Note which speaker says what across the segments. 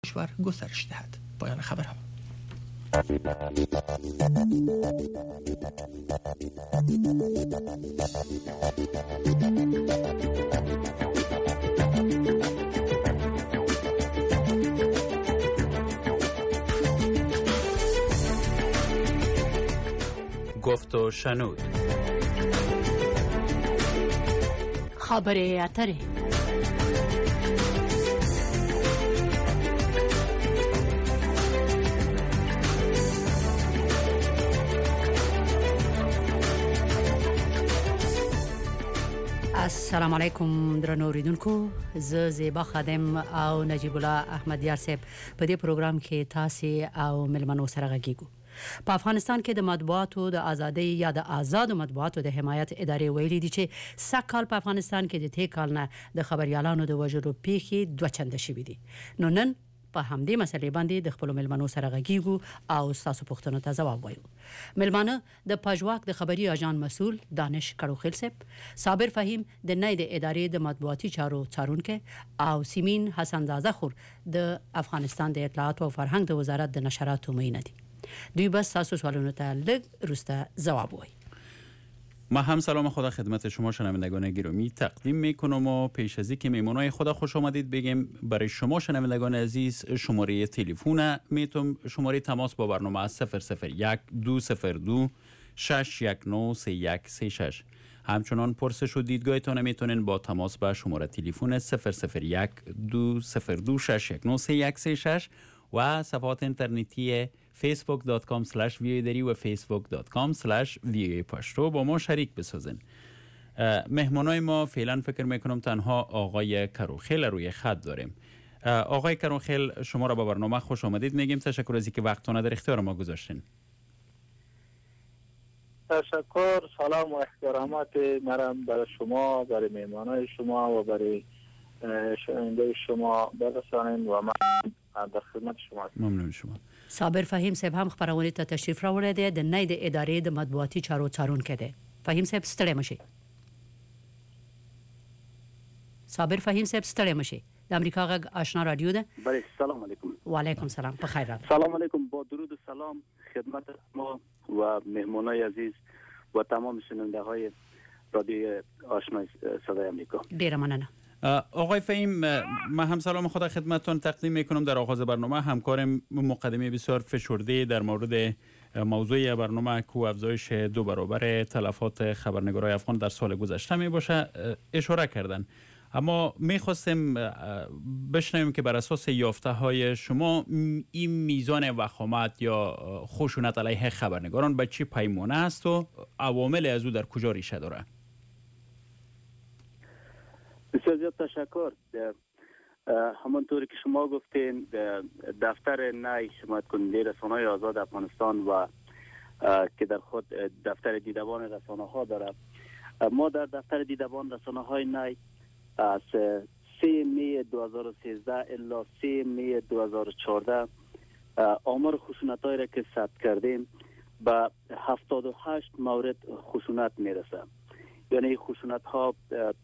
Speaker 1: کشور گسترش دهد. پایان خبرها.
Speaker 2: گفت و شنود.
Speaker 3: خبر اتره. السلام علیکم درنو اوریدونکو، زه زیبا خادم او نجیب الله احمدیار صاحب په دې پروګرام کې تاسو او ملمنو سره غږیږو. په افغانستان کې د مطبوعاتو د ازادۍ یا د آزاد مطبوعاتو د حمایت ادارې ویلي دي چې سږ کال په افغانستان کې د تیر کال نه د خبريالانو د وژلو پیښې دوه چنده شوې دي. نو نن په همدې مسلې باندې د خپل ملمنو سره غږیږو او تاسو پوښتنو ته ځواب وایو. ملمانه د پژواک د خبري اژان مسؤل دانش کړوخیل صاحب، صابر فهیم د نید ادارې د مطبوعاتي چارو څارونکو او سیمین حسن زاده خور د افغانستان د اطلاعات او فرهنګ د وزارت د نشراتو معین دي. دوی بس تاسو سوالونو ته لږ روسته جواب وایي.
Speaker 2: ما هم سلام خدا خدمت شما شنوندگان گرامی تقدیم میکنم و پیش از اینکه مهمانای خدا خوش آمدید بگیم، برای شما شنوندگان عزیز شماره تلفن میتونم شماره تماس با برنامه 001 202 619 3136. همچنان پرسش و دیدگاهتان میتونین با تماس به شماره تلفن 001 202 619 3136 و صفحات اینترنتی facebook.com/viewedari و facebook.com/view پشتو با ما شریک بسازین. مهمانای ما فعلا فکر میکنم تنها آقای کروخیل روی خط داریم. آقای کروخیل، شما را به برنامه خوش آمدید میگیم. تشکر از اینکه وقتتون در اختیار ما گذاشتین.
Speaker 4: تشکر، سلام و احترامات مرم برای شما، برای مهمانای شما و برای شنونده شما برسانیم و من در خدمت شما.
Speaker 2: ممنون شما.
Speaker 3: صابر فهیم صاحب هم خبرونه ته تشریف راوړی دی، د نید ادارې د مطبوعاتي چارو څارونکی دی. فهیم صاحب ستړی مشي. صابر فهیم صاحب ستړی مشي. د امریکا غږ آشنا رادیو ده.
Speaker 4: بله، سلام علیکم.
Speaker 3: و علیکم سلام. بخیر راغلی.
Speaker 4: سلام علیکم، با درود و سلام خدمت ما و مهمانای عزیز و تمام شنونده های رادیو آشنا صدای امریکا.
Speaker 3: ډیره مننه.
Speaker 2: آقای فهیم، من هم سلام خدا خدمتتون تقدیم میکنم. در آغاز برنامه همکارم مقدمه بسیار فشرده در مورد موضوع برنامه کو افزایش 2 برابر تلفات خبرنگارای افغان در سال گذشته می باشه اشاره کردن، اما میخواستیم بشنویم که بر اساس یافته های شما این میزان وخامت یا خشونت علیه خبرنگاران به چی پیمانه است و عوامل از او در کجا ریشه داره؟
Speaker 4: بسیار زیاد تشکر. همانطوری که شما گفتین، دفتر نی حمایت کننده رسانه‌های آزاد افغانستان و که در خود دفتر دیدبان رسانه ها دارد، ما در دفتر دیدبان رسانه های نی از 3 می 2013 الی 3 می 2014 آمار خشونت هایی را که ثبت کردیم به 78 مورد خشونت میرسه. یعنی خشونت ها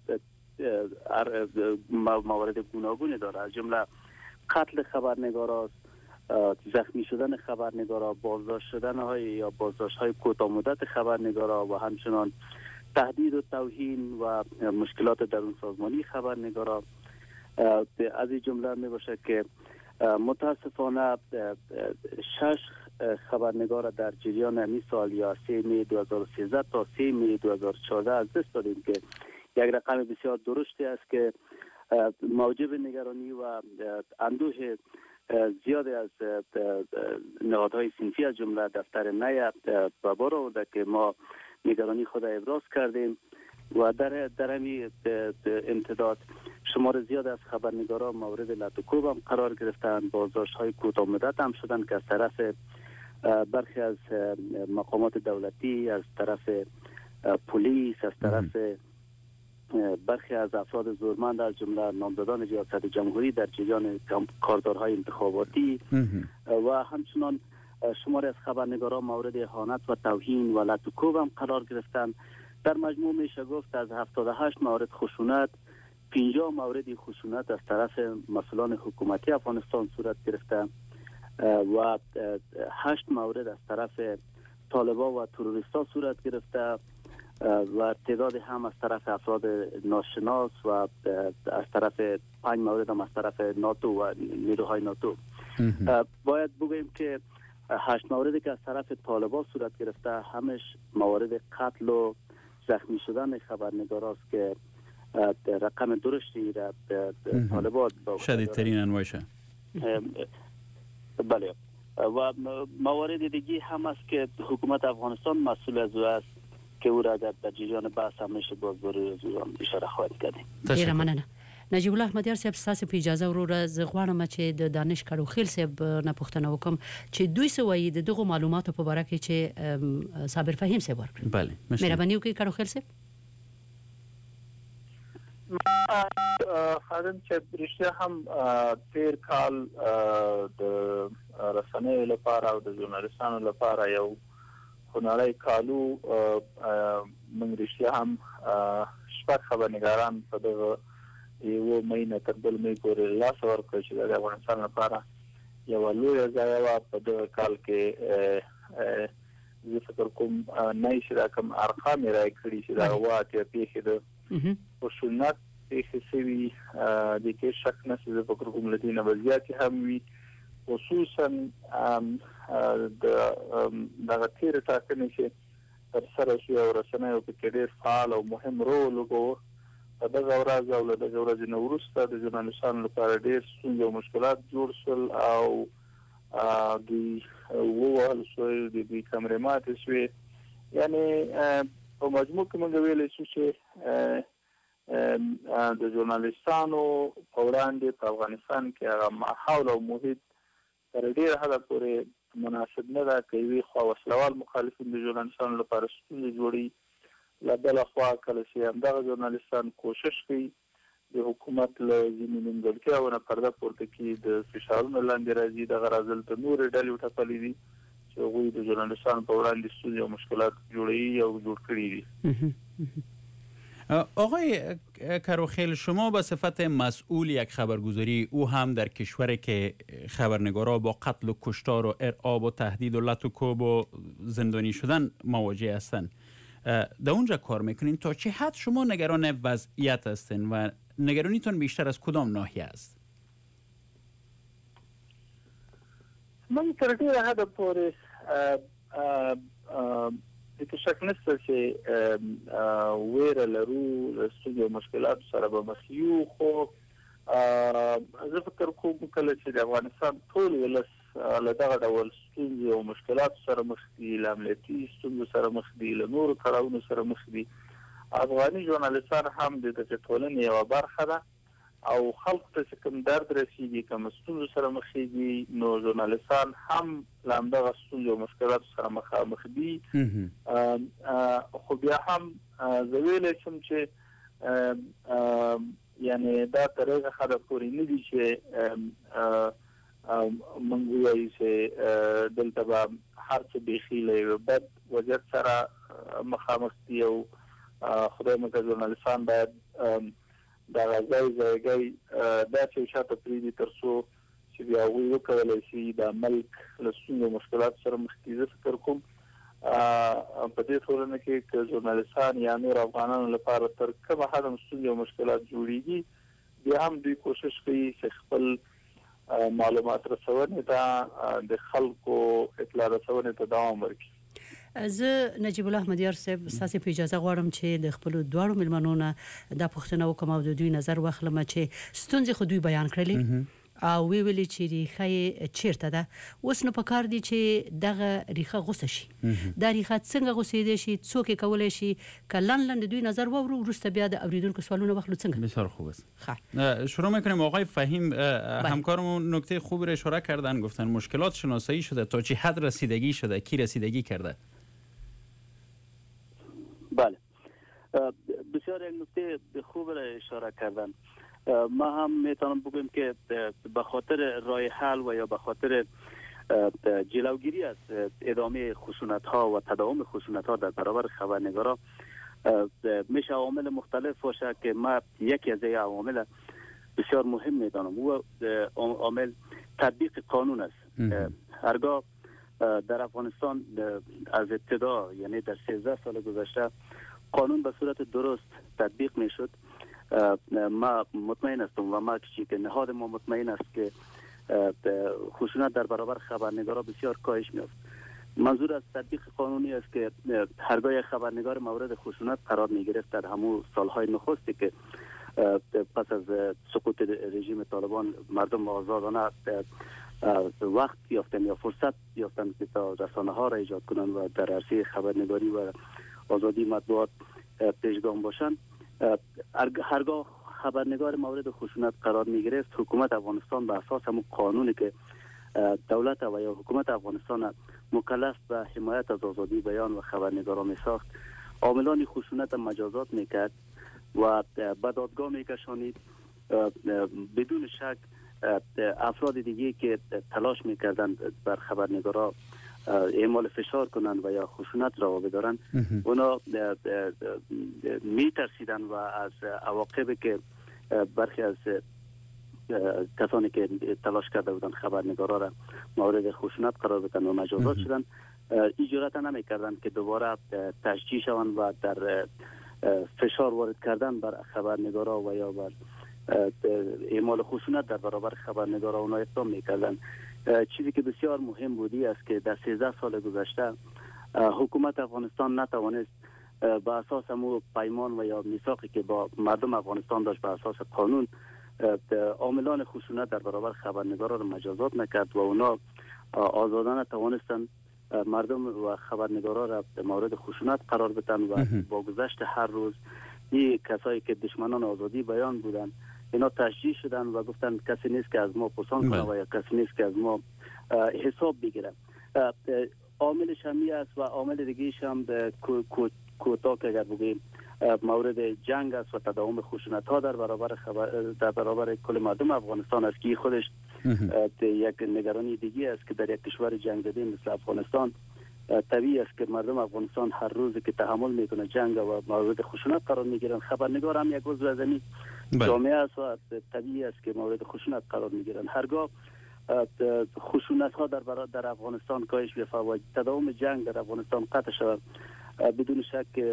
Speaker 4: موارد گوناگونی داره، از جمله قتل خبرنگارا، زخمی شدن خبرنگارا، بازداشت شدن های یا بازداشت های کوتاه مدت خبرنگارا و همچنان تهدید و توهین و مشکلات درون سازمانی خبرنگارا. از این جمله می باشه که متاسفانه 6 خبرنگار در جریان همین سال یا 3 می 2013 تا 3 می 2014 از دست دادیم که یک رقم بسیار درشتی است که موجب نگرانی و اندوه زیادی از نهادهای صنفی از جمله دفتر نی به بار آورده که ما نگرانی خود ابراز کردیم و در همین امتداد شمار زیاد از خبرنگاران مورد لطوکوب هم قرار گرفتند. بازداشت های کوتاه مدت هم شدند که از طرف برخی از مقامات دولتی، از طرف پلیس، از طرف برخی از افراد زورمند از جمله نامزدان ریاست جمهوری در جریان کاردارهای انتخاباتی و همچنان شماری از خبرنگاران مورد اهانت و توهین و لطوکوب هم قرار گرفتند. در مجموع میشه گفت از 78 مورد خشونت 50 مورد خشونت از طرف مسئولان حکومتی افغانستان صورت گرفته و 8 مورد از طرف طالبان و تروریستا صورت گرفته و تعداد هم از طرف افراد ناشناس و از طرف 5 مورد هم از طرف ناتو و نیروهای ناتو. باید بگوییم که 8 موردی که از طرف طالبان صورت گرفته همش موارد قتل و زخمی شدن خبرنگار است که رقم درشتی را طالبان
Speaker 2: شدیدترین انواعشه.
Speaker 4: بله و موارد دیگه هم است که حکومت افغانستان مسئول از او است که او را در جریان بحث همیشه بازداری از او اشاره خواهد کردیم.
Speaker 3: ډیره مننه. نجیب الله احمدیار صاحب ستاسو په اجازه وروره زه غواړم چې د دانش کاروخیل صاحب نه پوښتنه وکم چې دوی څه وایي د دغو معلوماتو په باره کې چې صابر فهیم صاحب ورکړي.
Speaker 2: بله
Speaker 3: مهرباني وکړئ کاروخیل صاحب.
Speaker 5: خادم چې رښتیا هم تیر کال د رسنیو لپاره او د ژورنالیستانو لپاره یو خونړی کالو موږ رښتیا هم شپږ خبرنګاران په دغه یو مهینه تر بل مې پورې لاس ورکړ چې د افغانستان لپاره یو لوی ځای و په دغه کال کې زه فکر کوم نه شي دا کوم ارقام راځي کړي چې دا واته پیښې د خشونت پیښې سوي د کې شک نه چې په کوم لدینه وضعیت هم وي خصوصا د تیر ټاکنې چې تر سره شو او رسنیو په ډېر فعال او مهم رول وکړ په دغه ورځ او دغه ورځ نو وروسته د ژورنالیستانو لپاره ډېر ستونزې او مشکلات جوړ شول او د ووهل شوی د کمرې ماتې شوې یعنی په مجموع کې موږ ویلی شو چې د ژورنالیستانو په وړاندې په افغانستان کې هغه ماحول او محیط تر ډېره حده پورې مناسب نه ده که یوې خوا وسلوال مخالفین د ژورنالیستانو لپاره ستونزې جوړوي له بله خوا کله چې همدغه ژورنالیستان کوشش کوي د حکومت له ځینې نیمګړتیاوو نه پرده پورته کړي د فشارونو لاندې راځي دغه راځل د نورې ډلې وټپلې دي چې هغوی د ژورنالیستانو په وړاندې ستونزې او مشکلات جوړوي او جوړ کړي دي.
Speaker 2: آقای کاروخیل شما به صفت مسئول یک خبرگزاری او هم در کشوری که خبرنگارا با قتل و کشتار و ارعاب و تهدید و لط و کوب و زندانی شدن مواجه هستند در اونجا کار میکنین تا چه حد شما نگران وضعیت هستین و نگرانیتون بیشتر از کدام ناحیه است؟
Speaker 5: من تر ډېره حده پورې د شک نشته چې ویره لرو له ستونزو او مشکلاتو سره به مخ یو خو زه فکر کوم کله چې د افغانستان ټول ولس له دغه ډول ستونزو او مشکلاتو سره مخ دي له امنیتي ستونزو سره مخ دي له نورو تړاوونو سره مخ دي افغاني ژورنالیستان هم د دغه ټولنې یوه برخه ده او خلق ته چې کوم درد رسیږي کوم ستونزو سره مخېږي نو ژورنالیستان هم له همدغه ستونزو او مشکلاتو سره مخامخ دي خو بیا هم زه ویلی شم چې یعنې دا تر هغه حده پورې نه دي چې موږ ووایو چې دلته به هر څه بیخي له یوه بد وضعیت سره مخامخ دي او خدای مکړه ژورنالیستان باید دغه ځایګی داسې یو چاته پرېږدي تر څو چې بیا هغوی وکولی شي د ملک له ستونزو او مشکلاتو سره مخ کړي. زه فکر کوم په دې ټولنه کې که ژورنالیستان یا نور افغانانو لپاره تر کومه حده ستونزې او مشکلات جوړېږي بیا هم دوی کوشش کوي چې خپل معلومات رسونې ته د خلکو اطلاع رسونې ته دوام ورکړي.
Speaker 3: زه نجیب الله احمدیار صاحب ستاسو په اجازه غواړم چې د خپل دواړو ملمنو نه د پوښتنه وکم او د دوی نظر واخلم چې ستونزې خو دوی بیان کړلې او ویلي چې ریښه چیرته ده اوس نو پکار دي چې دغه ریښه غوسه شي دا ریښه څنګه غوسېدی شي څوک کولای شي کلن دوی نظر وورو وروسته بیا د اوریدونکو سوالونه واخلو څنګه.
Speaker 2: بسیار خوب است. شروع میکنیم. آقای فهیم همکارمون نکته خوبی را اشاره کردن گفتن مشکلات شناسایی شده تا چه حد رسیدگی شده کی رسیدگی کرده؟
Speaker 4: بله بسیار یک نکته خوب را اشاره کردن. ما هم میتونم بگویم که به خاطر راه حل و یا به خاطر جلوگیری از ادامه خشونت ها و تداوم خشونت ها در برابر خبرنگارا میشه عوامل مختلف باشه که ما یکی از عوامل بسیار مهم میدانم و عامل تطبیق قانون است. هرگاه در افغانستان از ابتدا یعنی در 13 سال گذشته قانون به صورت درست تطبیق میشد، ما مطمئن هستم و ما که نهاد ما مطمئن است که خشونت در برابر خبرنگارا بسیار کاهش می‌یافت. منظور از تطبیق قانونی است که هرگاه خبرنگار مورد خشونت قرار می‌گرفت در همون سالهای نخستی که پس از سقوط رژیم طالبان مردم آزادانه وقت یافتن یا فرصت یافتن که تا رسانه‌ها را ایجاد کنند و در عرصه خبرنگاری و آزادی مطبوعات پیشگام باشند، هرگاه خبرنگار مورد خشونت قرار می‌گرفت، حکومت افغانستان به اساس همون قانونی که دولت و یا حکومت افغانستان مکلف به حمایت از آزادی بیان و خبرنگاران می‌ساخت، عاملان خشونت مجازات می‌کرد و به دادگاه می‌کشانید. بدون شک افراد دیگه که تلاش می‌کردند بر خبرنگارا اعمال فشار کنند و یا خشونت را بدارند، اونا می‌ترسیدند و از عواقبی که برخی از کسانی که تلاش کرده بودند خبرنگارا را مورد خشونت قرار بدن و مجازات شدند، این جرأت نمی‌کردند که دوباره تشجیع شوند و در فشار وارد کردن بر خبرنگارا و یا بر اعمال خشونت در برابر خبرنگارا اونا اقدام می‌کردند. چیزی که بسیار مهم بودی است که در 13 سال گذشته حکومت افغانستان نتوانست به اساس همون پیمان و یا میثاقی که با مردم افغانستان داشت به اساس قانون عاملان خشونت در برابر خبرنگارا را مجازات نکرد و اونا آزادانه توانستند مردم و خبرنگارا را مورد خشونت قرار بدن و با گذشت هر روز این کسایی که دشمنان آزادی بیان بودند اینا تشجیع شدن و گفتن کسی نیست که از ما پسند کنه و یا کسی نیست که از ما حساب بگیره. عاملش هم است و عامل دیگه‌ایش هم کوتاه که اگر بگیم مورد جنگ است و تداوم خشونت‌ها در برابر کل مردم افغانستان است که خودش یک نگرانی دیگه است که در یک کشور جنگ زده مثل افغانستان طبیعی است که مردم افغانستان هر روز که تحمل میکنه جنگ و مورد خشونت قرار میگیرن، خبرنگار هم یک عضو از این جامعه است و طبیعی است که مورد خشونت قرار میگیرن. هرگاه خشونت ها در افغانستان کاهش بیافته و تداوم جنگ در افغانستان قطع شود، بدون شک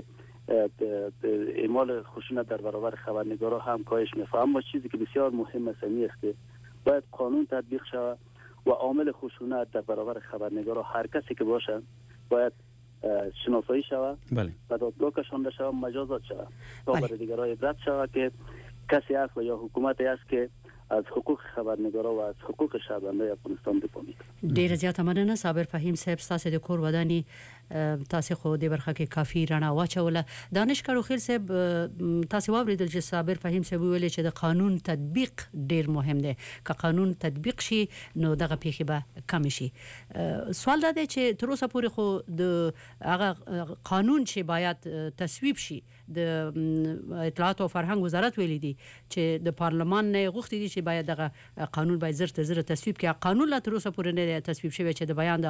Speaker 4: اعمال خشونت در برابر خبرنگارا هم کاهش میافته. اما چیزی که بسیار مهم است است که باید قانون تطبیق شود و عامل خشونت در برابر خبرنگارا هر کسی که باشه باید شناسایی شود، و دادگاه کشانده شود، مجازات شود تا برای دیگران عبرت شود که کسی است و یا حکومتی است که از حقوق خبرنگارا و از حقوق شهروندان افغانستان دفاع میکنه.
Speaker 3: ډیر زیات مننه صابر فهیم صاحب، تاسو د کور ودانی تاسو خو د برخه کې کافي رڼا واچوله. دانش کروخیل صاحب، تاسو واوریدل چې صابر فهیم صاحب ویل چې د قانون تطبیق ډیر مهم دی. که قانون تطبیق شي نو دغه پیښې به کم شي. سوال دا دی چې تر اوسه پورې خو د هغه قانون چې باید تصویب شي د اطلاعات او فرهنګ وزارت ویلي دي چې د پارلمان نه غوښتي دي چې باید دغه قانون باید زر تصویب کړي. قانون لا تر اوسه پورې نه تصویب شوی چې د بیان